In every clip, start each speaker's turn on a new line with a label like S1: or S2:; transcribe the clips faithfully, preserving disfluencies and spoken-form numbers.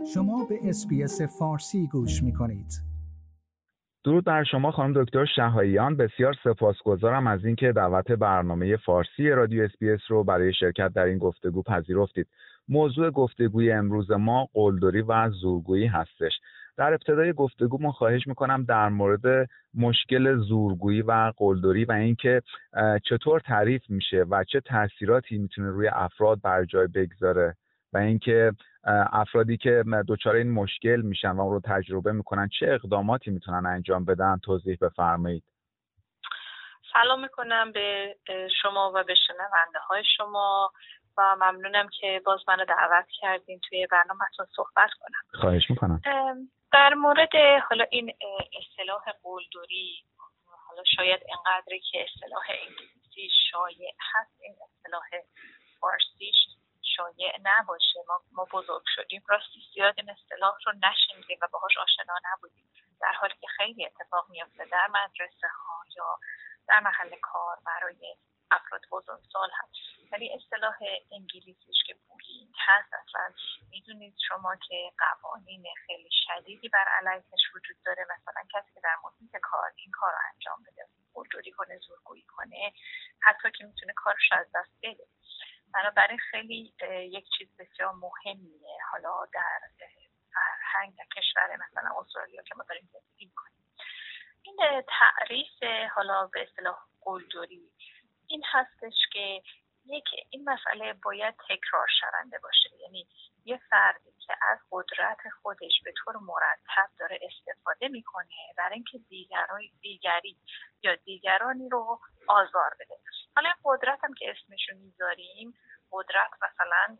S1: شما به اس‌بی‌اس فارسی گوش می‌کنید.
S2: درود بر شما خانم دکتر شهاییان. بسیار سپاسگزارم از اینکه دعوت برنامه فارسی رادیو اس‌بی‌اس رو برای شرکت در این گفتگو پذیرفتید. موضوع گفتگوی امروز ما قلدری و زورگویی هستش. در ابتدای گفتگو من خواهش میکنم در مورد مشکل زورگویی و قلدری و اینکه چطور تعریف میشه و چه تاثیراتی میتونه روی افراد بر جای بگذاره و اینکه افرادی که دچار این مشکل میشن و اون رو تجربه میکنن چه اقداماتی میتونن انجام بدن توضیح بفرمایید.
S3: سلام میکنم به شما و به شنونده های شما و ممنونم که باز منو دعوت کردین توی برنامه‌تون صحبت کنم.
S2: خواهش میکنم.
S3: در مورد حالا این اصطلاح قلدری، حالا شاید اینقدری که اصطلاح انگلیسی شایع هست این اصطلاح فارسیش شایع نباشه. ما ما بزرگ شدیم راستی زیاد این اصطلاح رو نشنیدیم و باهاش آشنا نبودیم، در حالی که خیلی اتفاق میفته در مدرسه ها یا در محل کار برای افراد بزرگسال هست. ولی اصطلاح انگلیسیش که بولینگ هست، اصلا میدونید شما که قوانین خیلی شدیدی بر علیهش وجود داره. مثلا کسی که در محیط کار این کار رو انجام بده، قلدری کنه، زورگویی کنه، حتی که میتونه کارش از دست بده. بنابراین خیلی یک چیز بسیار مهمیه حالا در فرهنگ در کشور مثلا استرالیا که ما داریم زندگی می‌کنیم. این تعریف حالا به اصطلاح قلدری این هستش که یک این مسئله باید تکرار شونده باشه، یعنی یه فردی که از قدرت خودش به طور مرتب داره استفاده میکنه برای اینکه دیگران دیگری یا دیگرانی رو آزار بده. حالا قدرت هم که اسمشو میذاریم، قدرت مثلا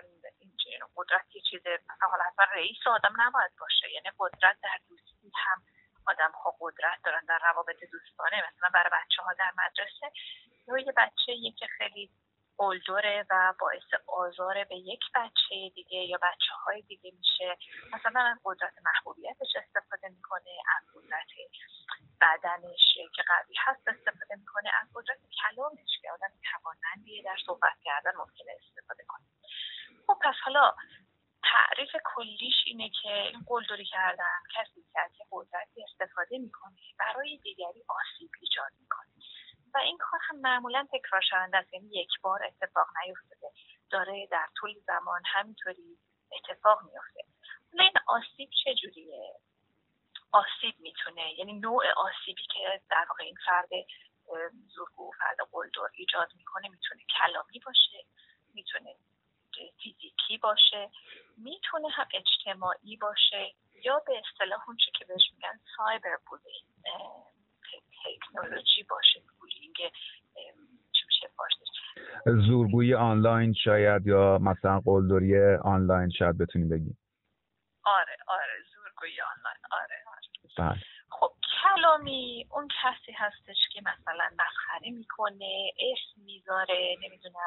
S3: قدرت یه چیز مثلا حالا اصلا رئیس آدم نباید باشه، یعنی قدرت در دوستی هم آدم ها قدرت دارن در روابط دوستانه، مثلا برای بچه ها در مدرسه یا یه بچه یکی خیلی قلدره و باعث آزار به یک بچه دیگه یا بچه های دیگه میشه، مثلا از قدرت محبوبیتش استفاده میکنه، از قدرت بدنش که قوی هست استفاده میکنه، از قدرت کلامش که آدم توانمندیه در صحبت کردن ممکنه استفاده کنه. خب پس حالا تعریف کلیش اینه که این قلدری کردن کسی که از قدرتی استفاده میکنه برای دیگری آسیب ایجاد میکنه و این کار هم معمولا تکرار شونده است، یعنی یک بار اتفاق نیفتاده، داره در طول زمان همینطوری اتفاق میفته. حالا این آسیب چجوریه؟ آسیب میتونه، یعنی نوع آسیبی که در واقع این فرد زورگو فرد قلدر ایجاد میکنه میتونه کلامی باشه، میتونه فیزیکی باشه، میتونه هم اجتماعی باشه یا به اصطلاح اون چی که بهش میگن سایبر بولینگ تکنولوژی باشه. بولینگ چی میشه فارسیش؟
S2: زورگویی آنلاین شاید یا مثلا قلدری آنلاین شاید بتونیم بگیم.
S3: آره آره زورگویی آنلاین آره آره.
S2: بله.
S3: خب کلامی اون کسی هستش که مثلا مسخره میکنه، اسم میذاره، نمیدونم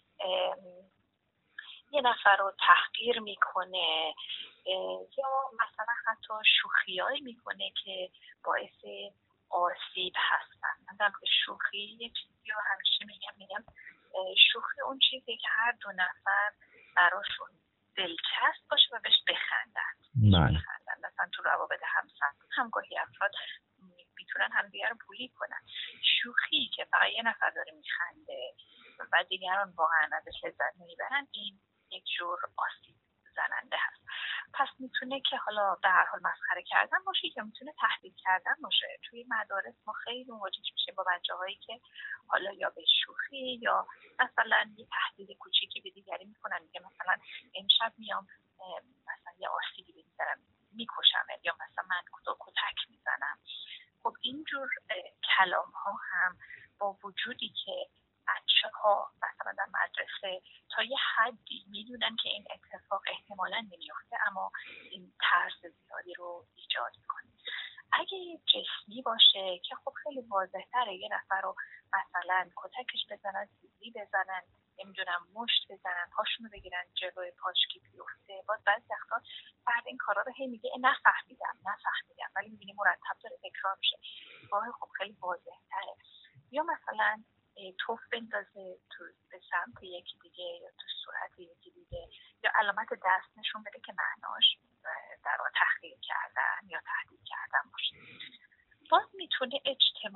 S3: یه نفر رو تحقیر میکنه یا مثلا حتی شوخیایی میکنه که باعث آسیب هستن. من در شوخی یه چیزی رو همیشه میگم میگم شوخی اون چیزی که هر دو نفر براشون دلچسب باشه و بهش بخندن. بخندن مثلا تو روابط همسر همگاهی افراد میتونن هم دیگر رو بولی کنن. شوخی که فقط یه نفر داره میخنده و دیگران واقعا ازش لذت نمیبرن، این یک جور آسیب زننده هست. پس میتونه که حالا به هر حال مسخره کردن باشه یا میتونه تهدید کردن باشه. توی مدارس ما خیلی مواجه میشه با بچه‌هایی که حالا یا به شوخی یا مثلا یه تهدید کوچیکی به دیگری میکنن، میگه مثلا امشب میام مثلا یه آسیبی بزنم میکشم یا مثلا من کتک میزنم. خب اینجور کلام ها هم با وجودی که بچه ها مثلا در مدرسه تا یه حدی میدونن که این اتفاق احتمالاً نمیفته، اما این ترس زیادی رو ایجاد میکنه. اگه جسمی باشه که خب خیلی واضح تره، یه نفر رو مثلا کتکش بزنن، سیلی بزنن، نمیدونم مشت بزنن، پاشونو بگیرن جلوی پاش که بیفته، باز بعضی وقتا فرد این کارا رو هی میگه نفهمیدم نفهمیدم ولی میبینی مرتب داره تکرار میشه. واقعا خب خیلی واضح تره. یا مثلا توف بندازه تو به سمت یکی دیگه یا تو صورت یکی دیگه یا علامت دست نشون بده که معناش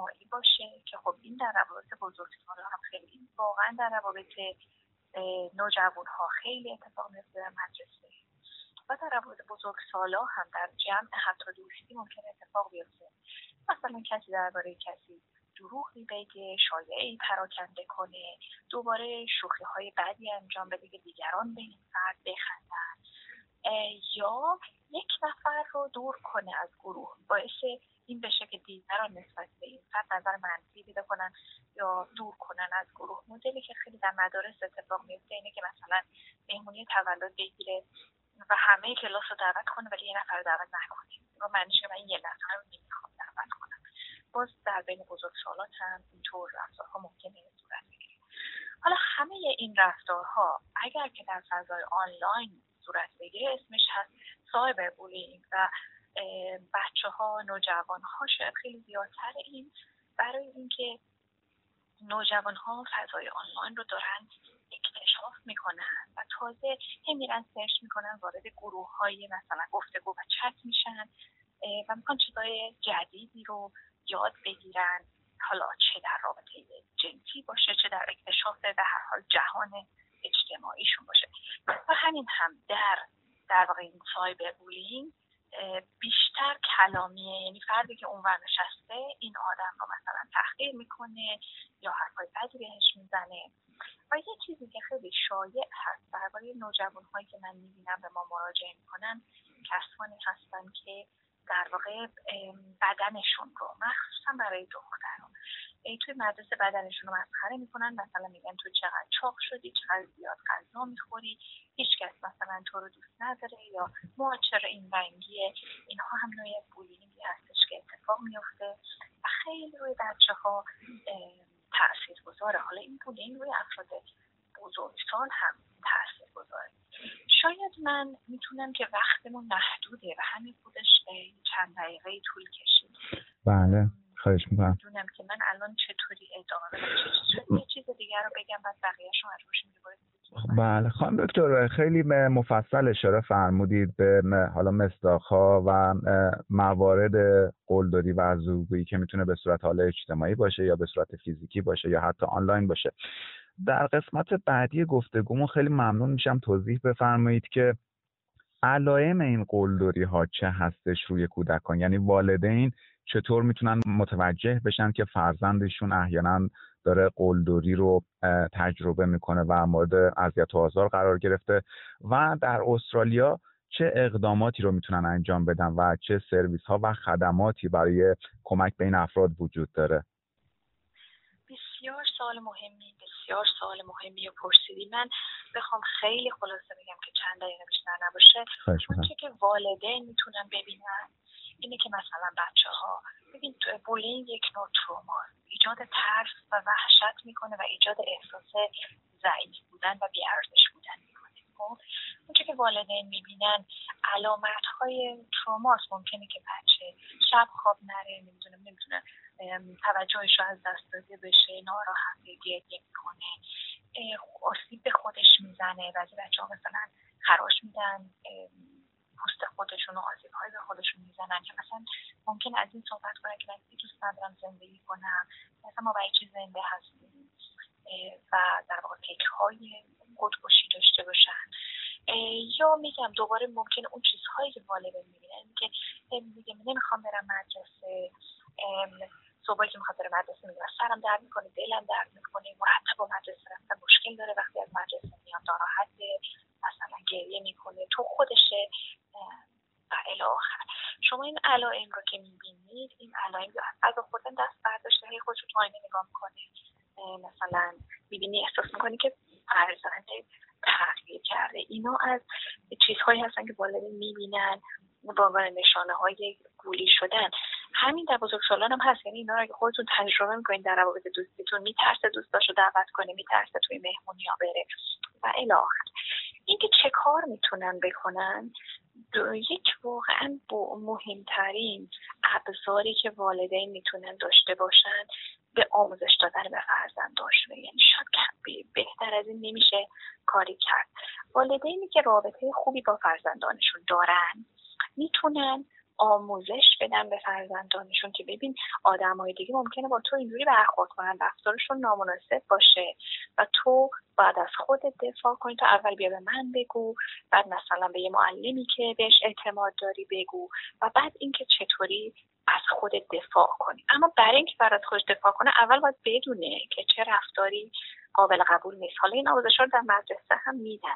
S3: اجتماعی باشه که خب این در روابط بزرگسالان هم خیلی واقعا در روابط نوجوان‌ها خیلی اتفاق میفته در مدرسه و در روابط بزرگسالان هم در جمع حتی دوستی ممکن اتفاق بیفته. مثلا کسی درباره کسی دروغی بگه، شایعه‌ای پراکنده کنه، دوباره شوخی‌های بدی انجام بده که دیگران به این فرد بخندن، یا یک نفر رو دور کنه از گروه، باعث این بشه که دیگران نسبت به این فرد نظر منفی پیدا کنن یا دور کنن از گروه. مدلی که خیلی در مدارس اتفاق میفته اینه که مثلا مهمونی تولد بگیره و همه کلاس رو دعوت کنه ولی یه نفر رو دعوت نکنه و معنیش من یه نفر رو نمیخوام دعوت کنم. باز در بین بزرگسالان هم اینطور رفتارها ممکنه صورت بگیره. حالا همه این رفتارها اگر که در فضای آنلاین صورت بگیره اسمش هست سایبر بولینگ و بچه ها، نوجوان ها شاید خیلی زیادتر این برای اینکه نوجوان ها فضای آنلاین رو دارن اکتشاف میکنن و تازه هم میرن سرچ میکنن، وارد گروه های مثلا گفتگو و چت میشن و میخوان چیزای جدیدی رو یاد بگیرن، حالا چه در رابطه جنسی باشه چه در اکتشاف به هر حال جهان اجتماعیشون باشه. و همین هم در در واقع این سایبر بولینگ بیشتر کلامیه، یعنی فردی که اونور نشسته این آدم رو مثلا تحقیر میکنه یا حرفای بدی بهش میزنه. و یه چیزی که خیلی شایع هست درباره نوجوان‌هایی که من میبینم به ما مراجعه میکنن، کسانی هستن که در واقع بدنشون رو مخصوصا برای دختران توی مدرسه بدنشون رو مسخره میکنن، مثلا میگن تو چقدر چاق شدی، چقدر زیاد غذا میخوری، هیچ کس مثلا تو رو دوست نداره، یا ما چرا این رنگیه. اینها هم نوع بولینگی هستش که اتفاق میفته و خیلی روی بچه ها تأثیر گذاره. حالا این بولینگ روی افراد بزرگسال هم تأثیر گذاره. شاید من میتونم که وقتمون محدوده و همین خودش چند دقیقه طول کشید.
S2: بله خواهش میکنم.
S3: میدونم که من الان چطوری ادامه بدم، یه چیز دیگر رو بگم بعد بقیه‌شو از روش می‌بریم.
S2: بله خانم دکتر خیلی مفصل اشاره فرمودید به حالا مصداق‌ها و موارد قلدری و زورگویی که میتونه به صورت حالا اجتماعی باشه یا به صورت فیزیکی باشه یا حتی آنلاین باشه. در قسمت بعدی گفتگومون خیلی ممنون میشم توضیح بفرمایید که علائم این قلدری ها چه هستش روی کودکان، یعنی والدین چطور میتونن متوجه بشن که فرزندشون احیانا داره قلدری رو تجربه میکنه و مورد اذیت و آزار قرار گرفته و در استرالیا چه اقداماتی رو میتونن انجام بدن و چه سرویس ها و خدماتی برای کمک به این افراد وجود داره.
S3: بسیار سوال مهمی بسیار سوال مهمی رو پرسیدی. من بخوام خیلی خلاصه بگم که چند دقیقه بیشتر نباشه، اونچه که والدین میتونن ببینن اینه که مثلا بچه ها ببین بولینگ یک نوع تروما ایجاد ترس و وحشت میکنه و ایجاد احساس ضعیف بودن و بی‌ارزش بودن میکنه. خب اونچه که والدین میبینن علامت های تروماست. ممکنه که بچه شب خواب نره، نمیدونه نمیتونه توجهش رو از دست داده بشه، ناراحته، گریه میکنه، آسیب به خودش میزنه. بعضی بچه‌ها مثلا خراش میدن، پوست خودشون و آسیب‌های به خودشون میزنن که مثلا ممکن از این صحبت کنن که من دوست ندارم زندگی کنم، مثلا ما برای چی زنده هستیم و در واقع فکرهای خودکشی داشته باشن. یا میگم دوباره ممکنه اون چیزهایی که والدین میبینن که میگه نمیخوام برم مدرسه، صبحی که میخواد بره مدرسه میگه سرم درد میکنه، دلم درد میکنه، مرتب با مدرسه رفتن مشکل داره، وقتی از مدرسه میاد ناراحته، مثلا گریه میکنه، تو خودشه و الی آخر. شما این علائم رو که میبینید، این علائم از خوردن دست برداشته هی خودش رو تو آینه نگاه میکنه، مثلا میبینی احساس میکنی که فرزنده تغییر کرده. اینا از چیزهایی هستن که والدین میبینن با نشانه های گولی شدن. همین در بزرگسالان هم هست، یعنی اینا رو اگه خودتون تجربه میکنید در روابط دوستیتون، میترسه دوستاشو دعوت کنه، میترسه توی مهمونی ها بره و الی آخر. اینکه چه کار میتونن بکنن، یک واقعا مهمترین ابزاری که والدین میتونن داشته باشن به آموزش دادن به فرزنداشون، یعنی شاید بهتر از این نمیشه کاری کرد. والدینی که رابطه خوبی با فرزندانشون دارن میتونن آموزش بدن به فرزندانشون که ببین آدمای دیگه ممکنه با تو اینجوری برخورد کنن، رفتارشون نامناسب باشه و تو باید از خودت دفاع کنی. تو اول بیا به من بگو، بعد مثلا به یه معلمی که بهش اعتماد داری بگو و بعد اینکه چطوری از خودت دفاع کنی. اما برای اینکه برات خودش دفاع کنه اول باید بدونه که چه رفتاری قابل قبول نیست. حالا این آموزش‌ها رو در مدرسه هم میدن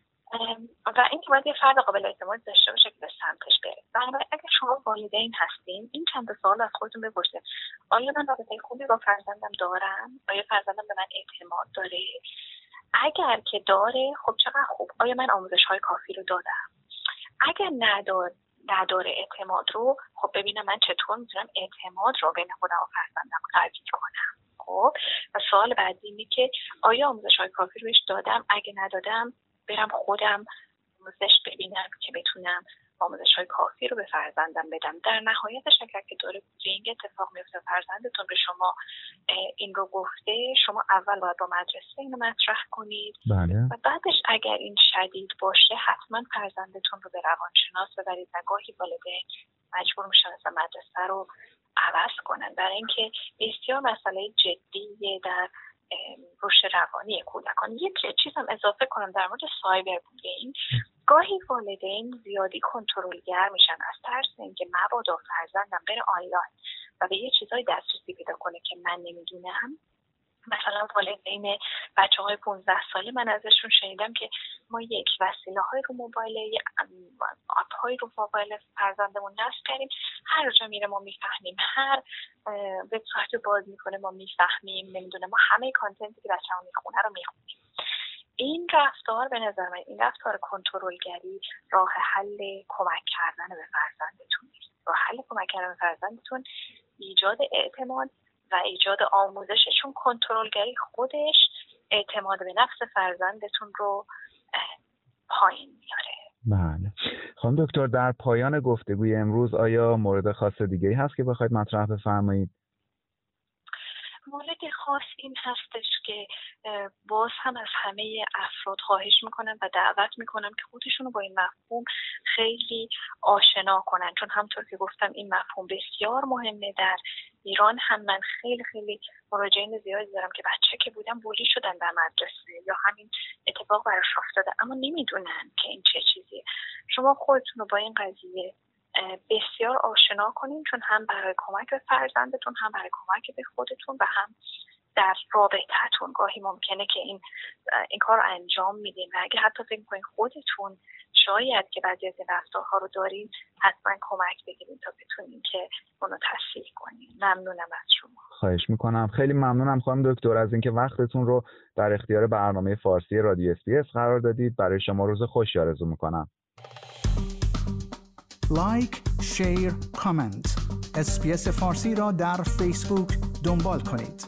S3: و اینکه باید یه فرد قابل اعتماد داشته باشه که به سمتش بره. بنابراین اگر شما والدین هستین این چند سوال از خودتون بپرسید: آیا من رابطه خوبی با فرزندم دارم؟ آیا فرزندم به من اعتماد داره؟ اگر که داره خب چقدر خوب. آیا من آموزش‌های کافی رو دادم؟ اگر نداره نداره اعتماد رو، خب ببینم من چطور میتونم اعتماد رو بین خودم و فرزندم قوی کنم. خب و سوال بعدی اینه که آیا آموزش‌های کافی رو بهش دادم؟ اگه ندادم برم خودم آموزش ببینم که بتونم آموزش‌های کافی رو به فرزندم بدم. در نهایتش اگر که داره بولینگ اتفاق میفته، فرزندتون به شما این رو گفته، شما اول باید با مدرسه اینو مطرح کنید.
S2: بله.
S3: و بعدش اگر این شدید باشه حتما فرزندتون رو به روانشناس ببرید و گاهی والدین مجبور میشن از مدرسه رو عوض کنن برای اینکه بسیار مسئله جدیه در رشد روانی کودکان. یک چیزم اضافه کنم در مورد سایبر بولینگ. گاهی والدین زیادی کنترلگر میشن از ترس اینکه مبادا فرزندم بره آنلاین و به یه چیزای دسترسی پیدا کنه که من نمیدونم. مثلا والدین بچه‌های پانزده ساله من ازشون شنیدم که ما یک وسیله‌های رو موبایل، یک آپ‌های رو موبایل فرزندمون نصب کردیم، هر جا میره ما میفهمیم، هر وبسایت رو باز میکنه ما میفهمیم، نمیدونم ما همه کانتنتی که بچه‌مون میخونه رو میخونیم. این رفتار به نظر من این رفتار کنترلگری راه حل کمک کردن به فرزندتون نیست. راه حل کمک کردن به فرزندتون ایجاد اعتماد و ایجاد آموزشه، چون کنترلگری خودش اعتماد به نفس فرزندتون رو پایین میاره.
S2: بله. خانم دکتر، در پایان گفتگوی امروز آیا مورد خاص دیگه‌ای هست که بخواید مطرح بفرمایید؟
S3: مورد خاص این هستش که باز هم از همه افراد خواهش میکنم و دعوت میکنم که خودشونو با این مفهوم خیلی آشنا کنن، چون همونطور که گفتم این مفهوم بسیار مهمه. در ایران هم من خیلی خیلی مراجعین زیادی دارم که بچه که بودن بولی شدن در مدرسه یا همین اتفاق براش افتاده اما نمیدونن که این چه چیزیه. شما خودتون رو با این قضیه بسیار آشنا کنین، چون هم برای کمک به فرزندتون، هم برای کمک به خودتون و هم در رابطتون. گاهی ممکنه که این این کار رو انجام میدین و اگه حتی فکر کنین خودتون شاید که بعضی از این رفتارها رو دارین، حتما کمک بگیرین تا بتونین که اونو تصحیح کنین. ممنونم از شما.
S2: خواهش میکنم. خیلی ممنونم خانم دکتر از اینکه وقتتون رو در اختیار برنامه فارسی رادیو اس بی اس قرار دادید. برای شما روز خوشی آرزو میکنم.
S1: لایک، شیر، کامنت. اس بی اس فارسی را در فیسبوک دنبال کنید.